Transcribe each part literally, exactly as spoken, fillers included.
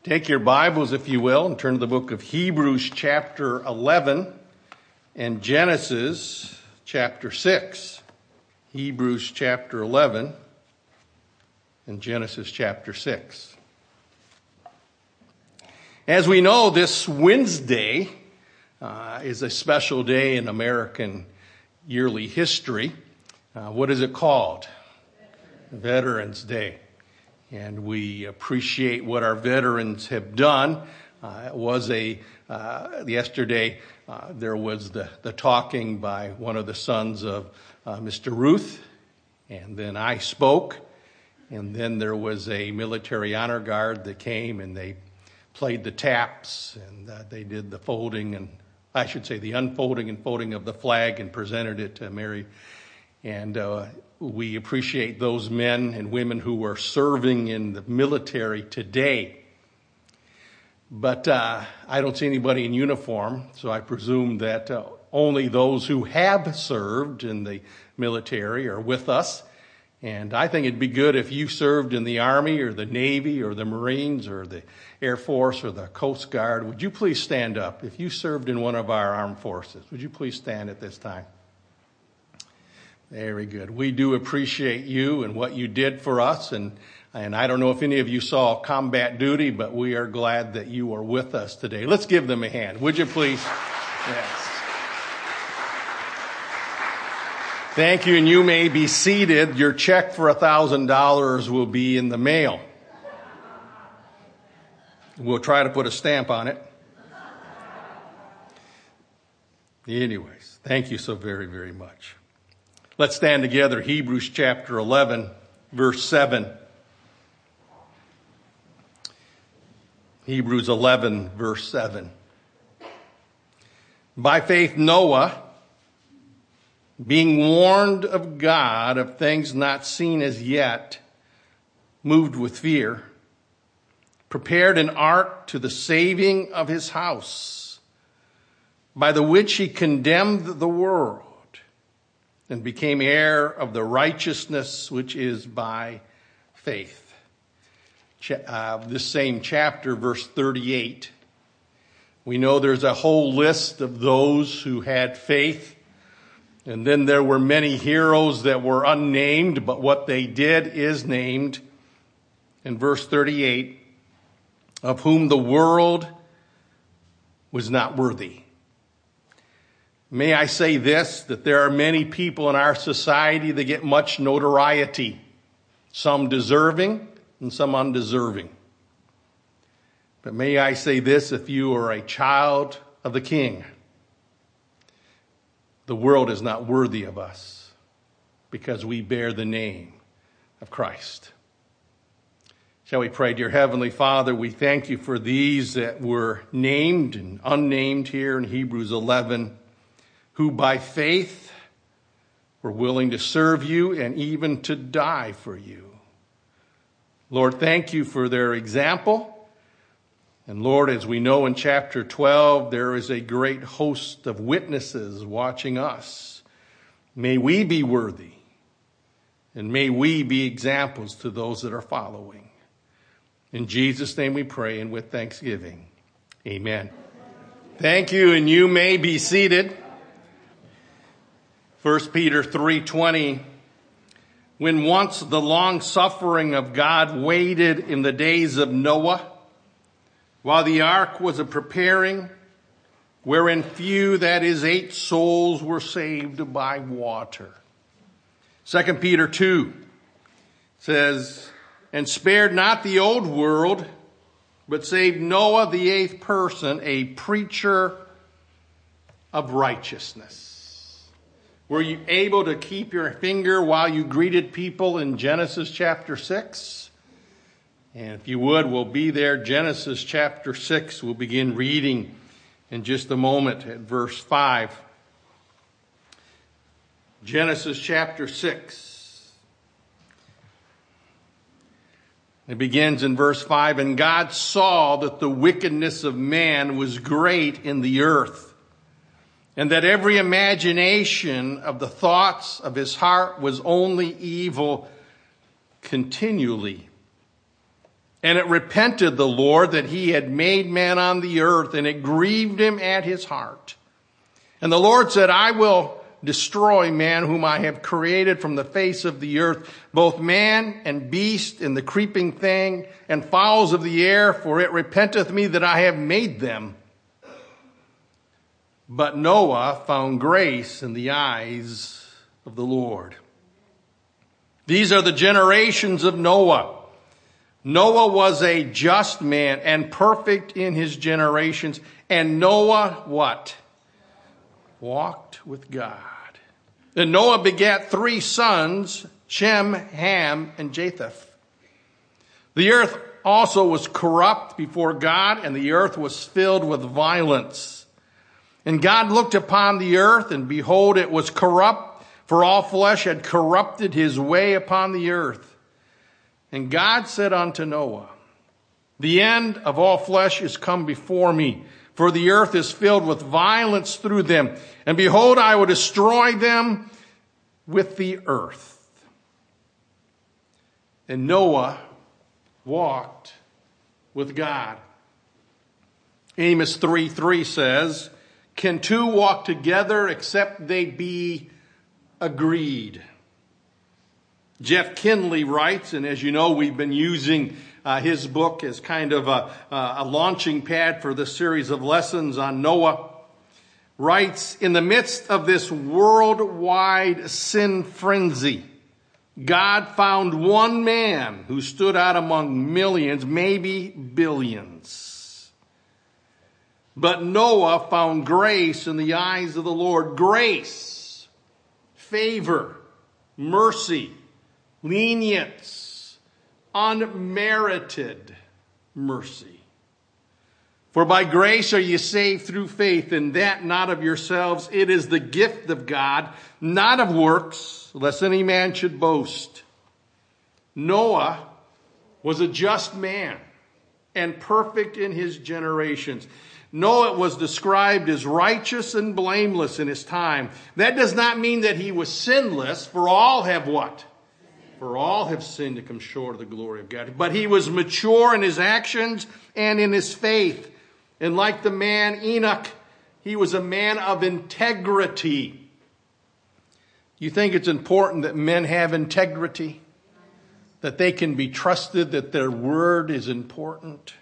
Take your Bibles, if you will, and turn to the book of Hebrews chapter eleven and Genesis chapter six. Hebrews chapter eleven and Genesis chapter six. As we know, this Wednesday uh, is a special day in American yearly history. Uh, what is it called? Veterans Day. And we appreciate what our veterans have done. Uh, it was a, uh, yesterday, uh, there was the, the talking by one of the sons of uh, Mister Ruth, and then I spoke, and then there was a military honor guard that came and they played the taps, and uh, they did the folding, and I should say the unfolding and folding of the flag and presented it to Mary. And uh, we appreciate those men and women who are serving in the military today. But uh, I don't see anybody in uniform, so I presume that uh, only those who have served in the military are with us. And I think it'd be good if you served in the Army or the Navy or the Marines or the Air Force or the Coast Guard. Would you please stand up? If you served in one of our armed forces, would you please stand at this time? Very good. We do appreciate you and what you did for us. And, and I don't know if any of you saw combat duty, but we are glad that you are with us today. Let's give them a hand. Would you please? Yes. Thank you. And you may be seated. Your check for a thousand dollars will be in the mail. We'll try to put a stamp on it. Anyways, thank you so very, very much. Let's stand together. Hebrews chapter eleven, verse seven. Hebrews eleven, verse seven. By faith Noah, being warned of God of things not seen as yet, moved with fear, prepared an ark to the saving of his house, by the which he condemned the world, and became heir of the righteousness which is by faith. Ch- uh, this same chapter, verse thirty-eight. We know there's a whole list of those who had faith. And then there were many heroes that were unnamed, but what they did is named. In verse thirty-eight, of whom the world was not worthy. May I say this, that there are many people in our society that get much notoriety, some deserving and some undeserving. But may I say this, if you are a child of the King, the world is not worthy of us because we bear the name of Christ. Shall we pray? Dear Heavenly Father, we thank you for these that were named and unnamed here in Hebrews eleven, who by faith were willing to serve you and even to die for you. Lord, thank you for their example. And Lord, as we know in chapter twelve, there is a great host of witnesses watching us. May we be worthy, and may we be examples to those that are following. In Jesus' name we pray, and with thanksgiving. Amen. Thank you, and you may be seated. First Peter three twenty, when once the long suffering of God waited in the days of Noah, while the ark was a preparing, wherein few, that is eight souls, were saved by water. Second Peter two says, and spared not the old world, but saved Noah, the eighth person, a preacher of righteousness. Were you able to keep your finger while you greeted people in Genesis chapter six? And if you would, we'll be there. Genesis chapter six. We'll begin reading in just a moment at verse five. Genesis chapter six. It begins in verse five. And God saw that the wickedness of man was great in the earth, and that every imagination of the thoughts of his heart was only evil continually. And it repented the Lord that he had made man on the earth, and it grieved him at his heart. And the Lord said, I will destroy man whom I have created from the face of the earth, both man and beast and the creeping thing and fowls of the air, for it repenteth me that I have made them. But Noah found grace in the eyes of the Lord. These are the generations of Noah. Noah was a just man and perfect in his generations. And Noah, what? Walked with God. And Noah begat three sons, Shem, Ham, and Japheth. The earth also was corrupt before God, and the earth was filled with violence. And God looked upon the earth, and behold, it was corrupt, for all flesh had corrupted his way upon the earth. And God said unto Noah, the end of all flesh is come before me, for the earth is filled with violence through them. And behold, I will destroy them with the earth. And Noah walked with God. Amos three three says, can two walk together except they be agreed? Jeff Kinley writes, and as you know, we've been using uh, his book as kind of a, a launching pad for this series of lessons on Noah, writes, in the midst of this worldwide sin frenzy, God found one man who stood out among millions, maybe billions. But Noah found grace in the eyes of the Lord. Grace, favor, mercy, lenience, unmerited mercy. For by grace are ye saved through faith, and that not of yourselves. It is the gift of God, not of works, lest any man should boast. Noah was a just man and perfect in his generations. Noah was described as righteous and blameless in his time. That does not mean that he was sinless, for all have what? For all have sinned to come short of the glory of God. But he was mature in his actions and in his faith. And like the man Enoch, he was a man of integrity. You think it's important that men have integrity? That they can be trusted, that their word is important?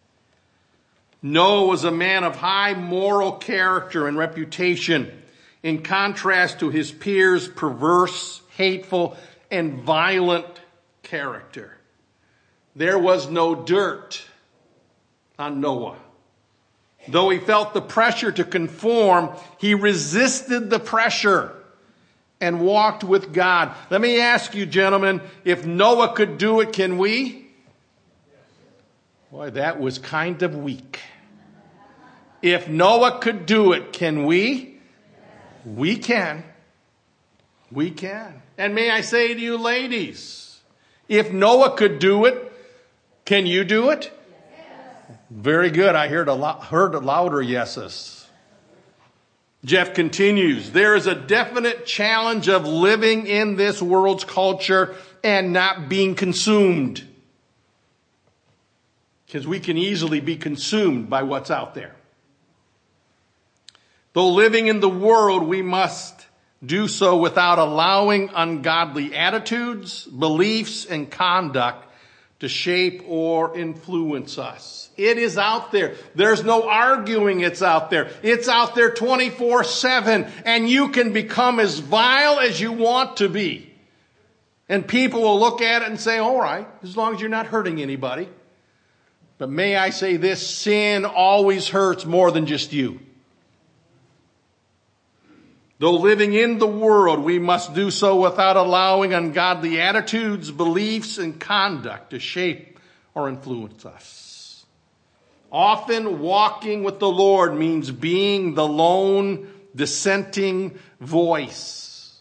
Noah was a man of high moral character and reputation, in contrast to his peers' perverse, hateful, and violent character. There was no dirt on Noah. Though he felt the pressure to conform, he resisted the pressure and walked with God. Let me ask you, gentlemen, if Noah could do it, can we? Boy, that was kind of weak. If Noah could do it, can we? We can. We can. And may I say to you, ladies, if Noah could do it, can you do it? Yes. Very good. I heard a, lo- heard a louder yeses. Jeff continues, there is a definite challenge of living in this world's culture and not being consumed. Because we can easily be consumed by what's out there. Though living in the world, we must do so without allowing ungodly attitudes, beliefs, and conduct to shape or influence us. It is out there. There's no arguing it's out there. It's out there twenty-four seven, and you can become as vile as you want to be. And people will look at it and say, all right, as long as you're not hurting anybody. But may I say this, sin always hurts more than just you. Though living in the world, we must do so without allowing ungodly attitudes, beliefs, and conduct to shape or influence us. Often walking with the Lord means being the lone, dissenting voice.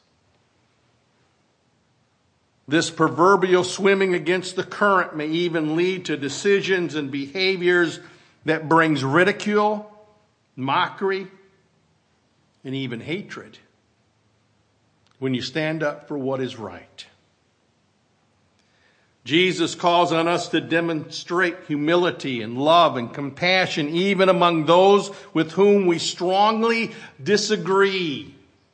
This proverbial swimming against the current may even lead to decisions and behaviors that brings ridicule, mockery, and even hatred when you stand up for what is right. Jesus calls on us to demonstrate humility and love and compassion even among those with whom we strongly disagree.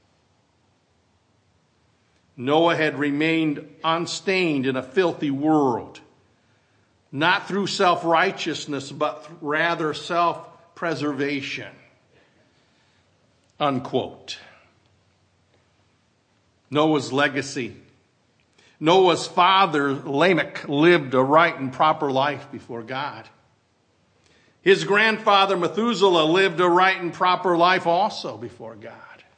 Noah had remained unstained in a filthy world, not through self-righteousness, but rather self-preservation. Unquote. Noah's legacy. Noah's father, Lamech, lived a right and proper life before God. His grandfather, Methuselah, lived a right and proper life also before God.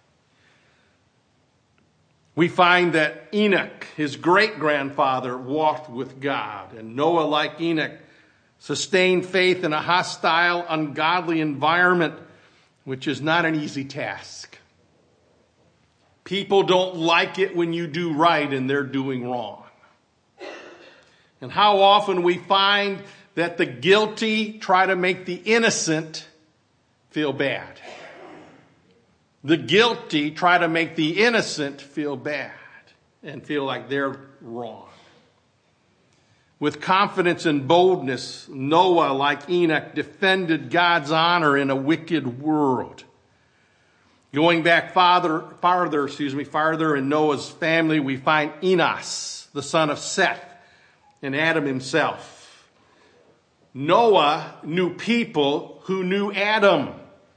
We find that Enoch, his great-grandfather, walked with God. And Noah, like Enoch, sustained faith in a hostile, ungodly environment, which is not an easy task. People don't like it when you do right and they're doing wrong. And how often we find that the guilty try to make the innocent feel bad. The guilty try to make the innocent feel bad and feel like they're wrong. With confidence and boldness, Noah, like Enoch, defended God's honor in a wicked world. Going back farther, farther, excuse me, farther in Noah's family, we find Enos, the son of Seth, and Adam himself. Noah knew people who knew Adam.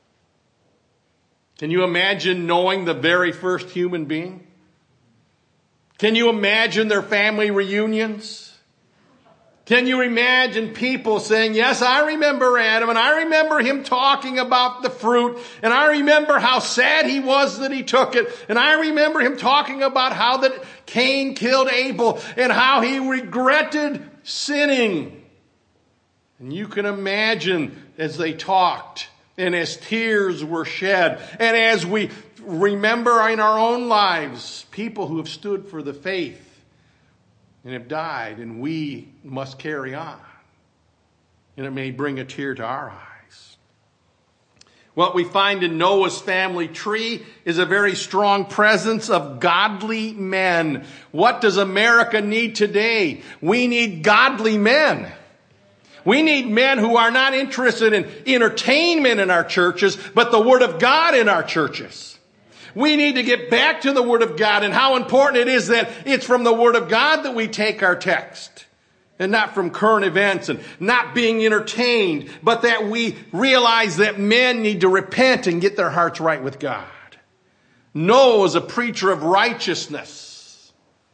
Can you imagine knowing the very first human being? Can you imagine their family reunions? Can you imagine people saying, yes, I remember Adam, and I remember him talking about the fruit, and I remember how sad he was that he took it, and I remember him talking about how that Cain killed Abel, and how he regretted sinning. And you can imagine as they talked, and as tears were shed, and as we remember in our own lives, people who have stood for the faith, and have died, and we must carry on. And it may bring a tear to our eyes. What we find in Noah's family tree is a very strong presence of godly men. What does America need today? We need godly men. We need men who are not interested in entertainment in our churches, but the Word of God in our churches. We need to get back to the Word of God and how important it is that it's from the Word of God that we take our text and not from current events and not being entertained, but that we realize that men need to repent and get their hearts right with God. Noah was a preacher of righteousness.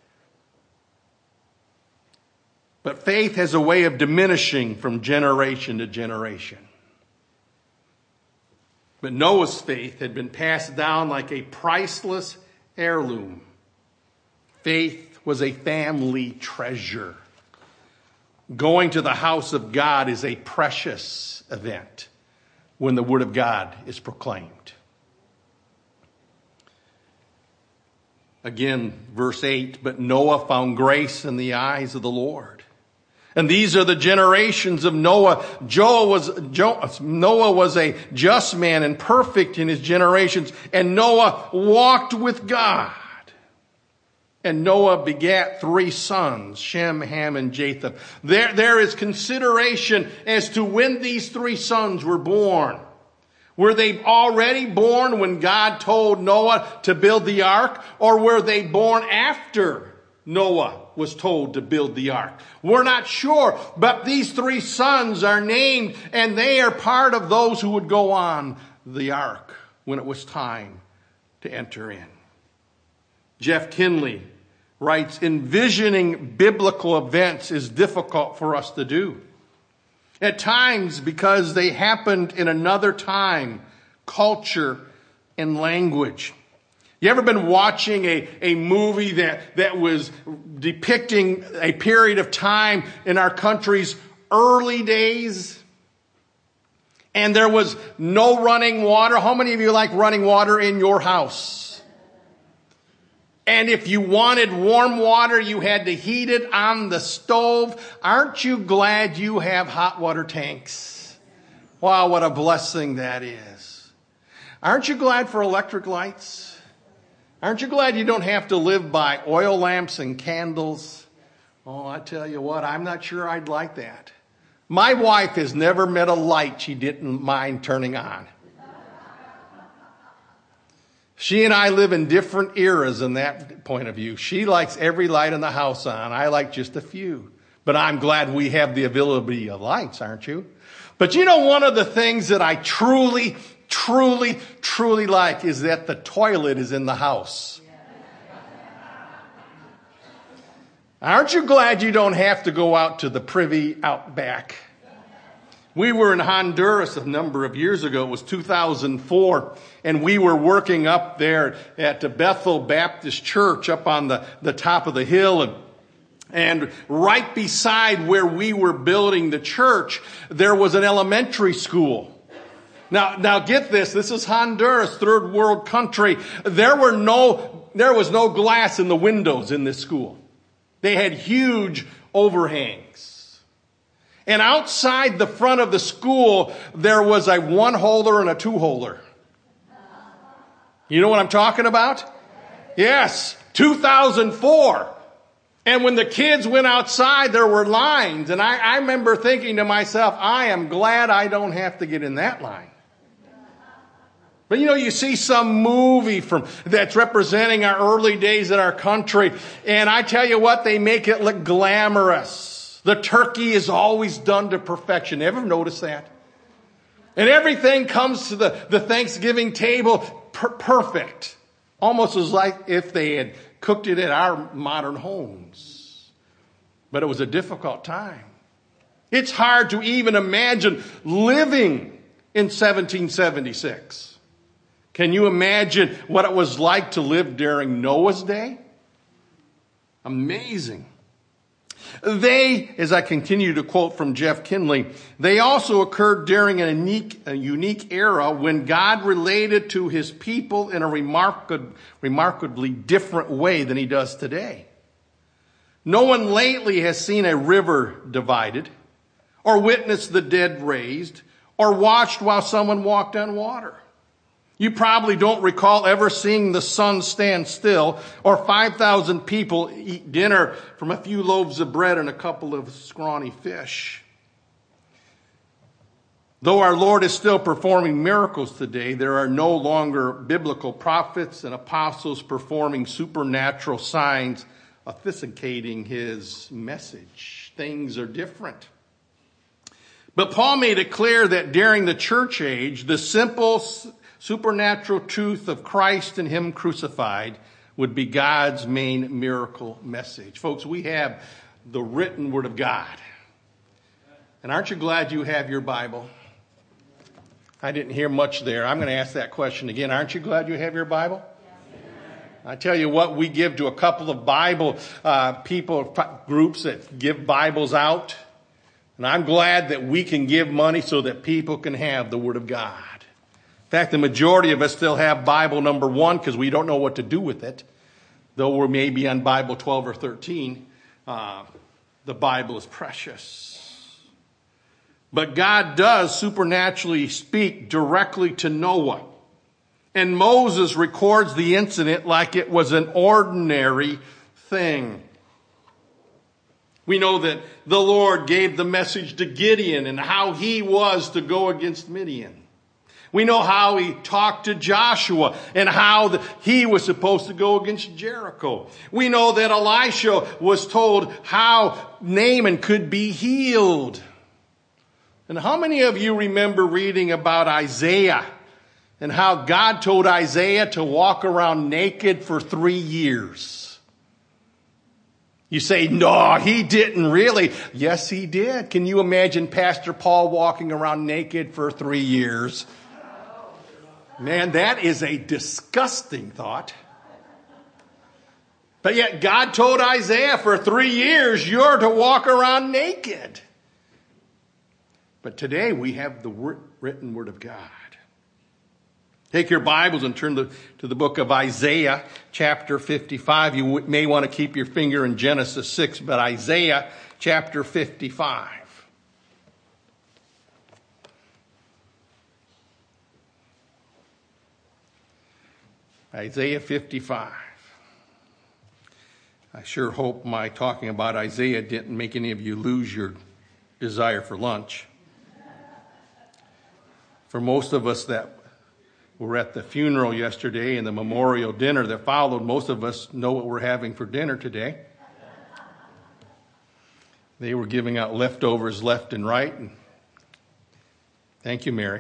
But faith has a way of diminishing from generation to generation. But Noah's faith had been passed down like a priceless heirloom. Faith was a family treasure. Going to the house of God is a precious event when the Word of God is proclaimed. Again, verse eight, but Noah found grace in the eyes of the Lord. And these are the generations of Noah. Joel was, Jo, Noah was a just man and perfect in his generations. And Noah walked with God. And Noah begat three sons, Shem, Ham, and Japheth. There, there is consideration as to when these three sons were born. Were they already born when God told Noah to build the ark? Or were they born after Noah was told to build the ark? We're not sure, but these three sons are named, and they are part of those who would go on the ark when it was time to enter in. Jeff Kinley writes, envisioning biblical events is difficult for us to do. At times, because they happened in another time, culture, and language. You ever been watching a, a movie that, that was depicting a period of time in our country's early days? And there was no running water. How many of you like running water in your house? And if you wanted warm water, you had to heat it on the stove. Aren't you glad you have hot water tanks? Wow, what a blessing that is. Aren't you glad for electric lights? Aren't you glad you don't have to live by oil lamps and candles? Oh, I tell you what, I'm not sure I'd like that. My wife has never met a light she didn't mind turning on. She and I live in different eras in that point of view. She likes every light in the house on. I like just a few. But I'm glad we have the availability of lights, aren't you? But you know, one of the things that I truly, truly, truly like is that the toilet is in the house. Aren't you glad you don't have to go out to the privy out back? We were in Honduras a number of years ago. It was two thousand four. And we were working up there at the Bethel Baptist Church up on the, the top of the hill. And, and right beside where we were building the church, there was an elementary school. Now, now get this. This is Honduras, third world country. There were no, there was no glass in the windows in this school. They had huge overhangs. And outside the front of the school, there was a one-holer and a two-holer. You know what I'm talking about? Yes, two thousand four. And when the kids went outside, there were lines. And I, I remember thinking to myself, I am glad I don't have to get in that line. But you know, you see some movie from that's representing our early days in our country, and I tell you what, they make it look glamorous. The turkey is always done to perfection. Ever notice that? And everything comes to the, the Thanksgiving table per- perfect. Almost as like if they had cooked it at our modern homes. But it was a difficult time. It's hard to even imagine living in seventeen seventy-six. Can you imagine what it was like to live during Noah's day? Amazing. They, as I continue to quote from Jeff Kinley, they also occurred during a unique, a unique era when God related to his people in a remarkable, remarkably different way than he does today. No one lately has seen a river divided, or witnessed the dead raised, or watched while someone walked on water. You probably don't recall ever seeing the sun stand still or five thousand people eat dinner from a few loaves of bread and a couple of scrawny fish. Though our Lord is still performing miracles today, there are no longer biblical prophets and apostles performing supernatural signs authenticating his message. Things are different. But Paul made it clear that during the church age, the simple supernatural truth of Christ and him crucified would be God's main miracle message. Folks, we have the written word of God. And aren't you glad you have your Bible? I didn't hear much there. I'm going to ask that question again. Aren't you glad you have your Bible? I tell you what, we give to a couple of Bible uh, people, groups that give Bibles out. And I'm glad that we can give money so that people can have the Word of God. In fact, the majority of us still have Bible number one because we don't know what to do with it. Though we're maybe on Bible twelve or thirteen, uh, the Bible is precious. But God does supernaturally speak directly to Noah. And Moses records the incident like it was an ordinary thing. We know that the Lord gave the message to Gideon and how he was to go against Midian. We know how he talked to Joshua and how the, he was supposed to go against Jericho. We know that Elisha was told how Naaman could be healed. And how many of you remember reading about Isaiah and how God told Isaiah to walk around naked for three years? You say, no, he didn't really. Yes, he did. Can you imagine Pastor Paul walking around naked for three years? Man, that is a disgusting thought. But yet God told Isaiah for three years, you're to walk around naked. But today we have the written word of God. Take your Bibles and turn to, to the book of Isaiah, chapter fifty-five. You may want to keep your finger in Genesis six, but Isaiah, chapter fifty-five. Isaiah fifty-five. I sure hope my talking about Isaiah didn't make any of you lose your desire for lunch. For most of us that were at the funeral yesterday and the memorial dinner that followed, most of us know what we're having for dinner today. They were giving out leftovers left and right. And thank you, Mary.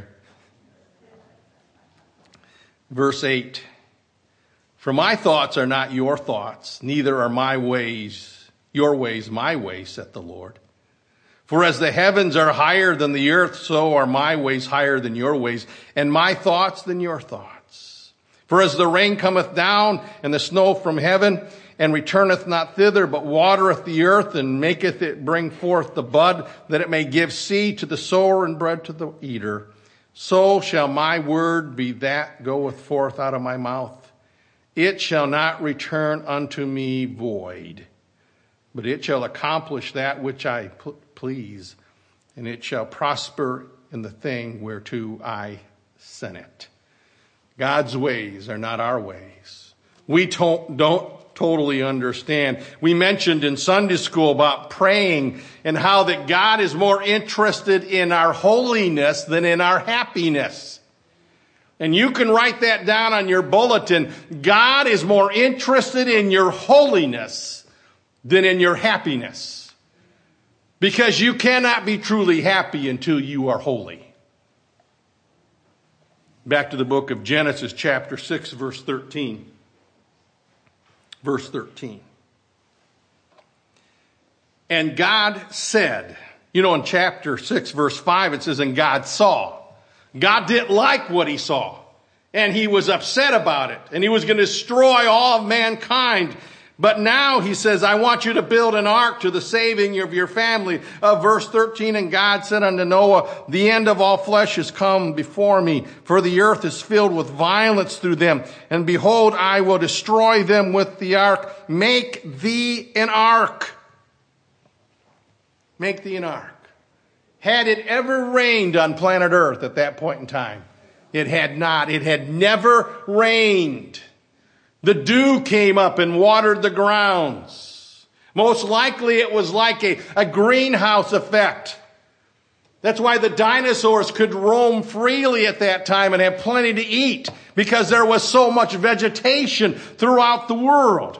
Verse eight. For my thoughts are not your thoughts, neither are my ways, your ways, my ways, saith the Lord. For as the heavens are higher than the earth, so are my ways higher than your ways, and my thoughts than your thoughts. For as the rain cometh down and the snow from heaven, and returneth not thither, but watereth the earth, and maketh it bring forth the bud, that it may give seed to the sower and bread to the eater, so shall my word be that goeth forth out of my mouth. It shall not return unto me void, but it shall accomplish that which I please, and it shall prosper in the thing whereto I sent it. God's ways are not our ways. We don't, don't totally understand. We mentioned in Sunday school about praying and how that God is more interested in our holiness than in our happiness. And you can write that down on your bulletin. God is more interested in your holiness than in your happiness. Because you cannot be truly happy until you are holy. Back to the book of Genesis, chapter six, verse thirteen. Verse thirteen. And God said, you know, in chapter six, verse five, it says, and God saw. God didn't like what he saw, and he was upset about it, and he was going to destroy all of mankind. But now he says, I want you to build an ark to the saving of your family. Uh, verse thirteen, and God said unto Noah, the end of all flesh is come before me, for the earth is filled with violence through them. And behold, I will destroy them with the ark. Make thee an ark. Make thee an ark. Had it ever rained on planet Earth at that point in time? It had not. It had never rained. The dew came up and watered the grounds. Most likely it was like a, a greenhouse effect. That's why the dinosaurs could roam freely at that time and have plenty to eat, because there was so much vegetation throughout the world.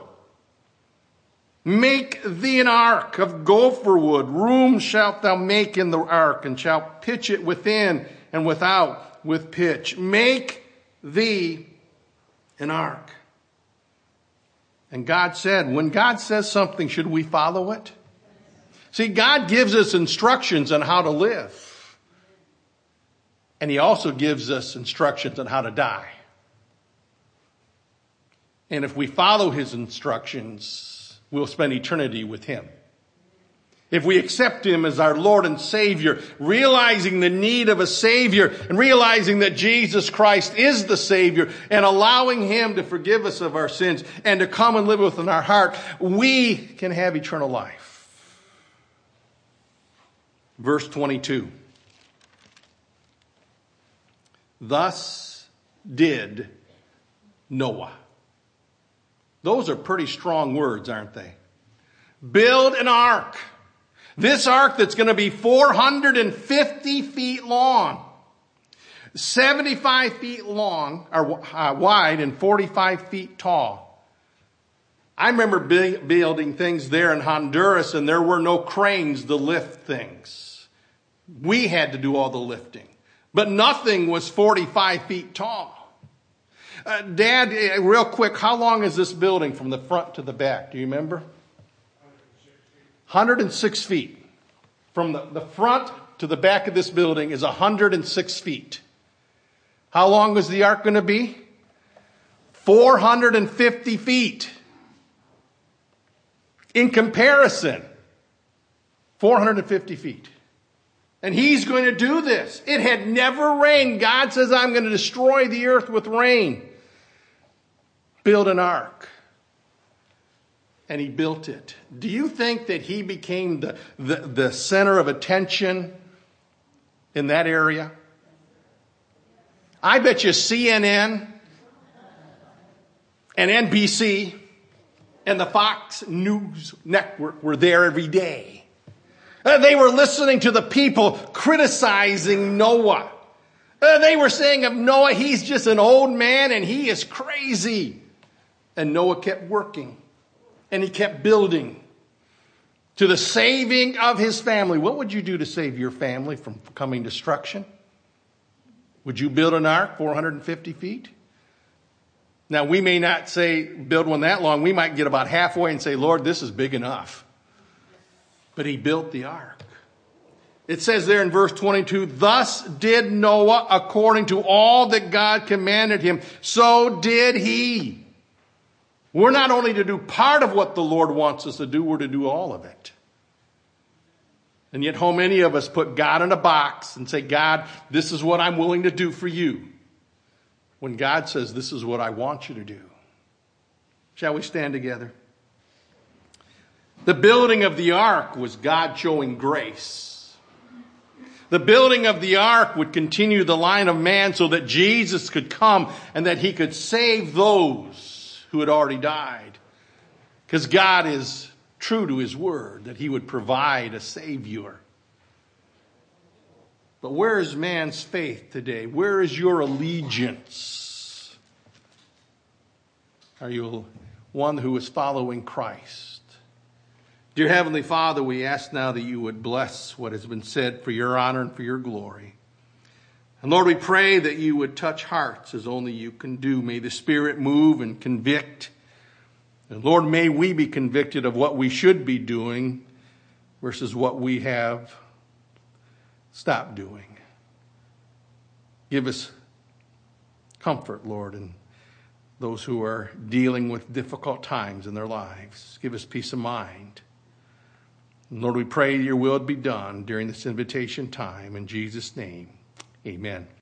Make thee an ark of gopher wood. Room shalt thou make in the ark, and shalt pitch it within and without with pitch. Make thee an ark. And God said, when God says something, should we follow it? See, God gives us instructions on how to live. And he also gives us instructions on how to die. And if we follow his instructions, we'll spend eternity with him. If we accept him as our Lord and Savior, realizing the need of a Savior and realizing that Jesus Christ is the Savior and allowing him to forgive us of our sins and to come and live within our heart, we can have eternal life. Verse twenty-two. Thus did Noah. Those are pretty strong words, aren't they? Build an ark. This ark that's going to be four hundred fifty feet long, seventy-five feet long, or uh, wide, and forty-five feet tall. I remember building things there in Honduras, and there were no cranes to lift things. We had to do all the lifting. But nothing was forty-five feet tall. Uh, Dad, real quick, how long is this building from the front to the back? Do you remember? one hundred six feet. From the, the front to the back of this building is one hundred six feet. How long is the ark going to be? four hundred fifty feet. In comparison, four hundred fifty feet. And he's going to do this. It had never rained. God says, I'm going to destroy the earth with rain. Build an ark. And he built it. Do you think that he became the, the, the center of attention in that area? I bet you C N N and N B C and the Fox News Network were there every day. Uh, they were listening to the people criticizing Noah. Uh, they were saying of Noah, he's just an old man and he is crazy. And Noah kept working and he kept building to the saving of his family. What would you do to save your family from coming destruction? Would you build an ark four hundred fifty feet? Now, we may not say build one that long. We might get about halfway and say, Lord, this is big enough. But he built the ark. It says there in verse twenty-two, thus did Noah according to all that God commanded him. So did he. We're not only to do part of what the Lord wants us to do, we're to do all of it. And yet how many of us put God in a box and say, God, this is what I'm willing to do for you, when God says, this is what I want you to do. Shall we stand together? The building of the ark was God showing grace. The building of the ark would continue the line of man so that Jesus could come and that he could save those who had already died. Because God is true to his word that he would provide a savior. But where is man's faith today? Where is your allegiance? Are you one who is following Christ? Dear Heavenly Father, we ask now that you would bless what has been said for your honor and for your glory. And Lord, we pray that you would touch hearts as only you can do. May the Spirit move and convict. And Lord, may we be convicted of what we should be doing versus what we have stopped doing. Give us comfort, Lord, and those who are dealing with difficult times in their lives. Give us peace of mind. And Lord, we pray your will be done during this invitation time. In Jesus' name, amen.